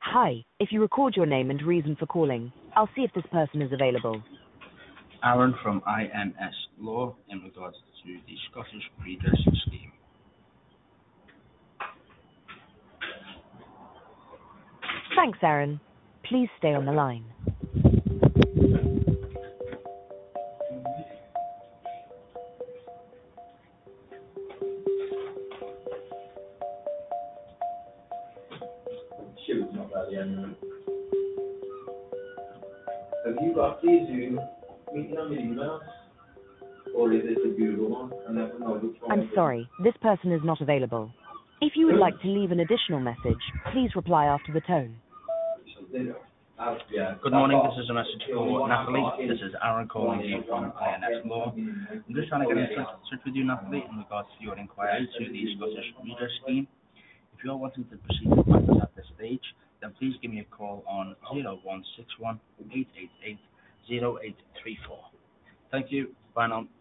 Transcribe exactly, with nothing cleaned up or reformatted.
Hi, if you record your name and reason for calling, I'll see if this person is available. Aaron from I N S Law in regards to the Scottish Breeders' Scheme. Thanks, Aaron. Please stay on the line. Shoot, not that the end. Have you got these Zoom meeting on your emails? Or is it the Google one? I never know which one. I'm sorry, this person is not available. If you would like to leave an additional message, please reply after the tone. Good morning, this is a message for Natalie. This is Aaron calling you from I N S Law. I'm just trying to get in touch, touch with you, Natalie, in regards to your inquiry to the Scottish Breeders' Scheme. If you are wanting to proceed with matters at this stage, then please give me a call on zero one six one, eight eight eight, zero eight three four. Thank you. Bye now.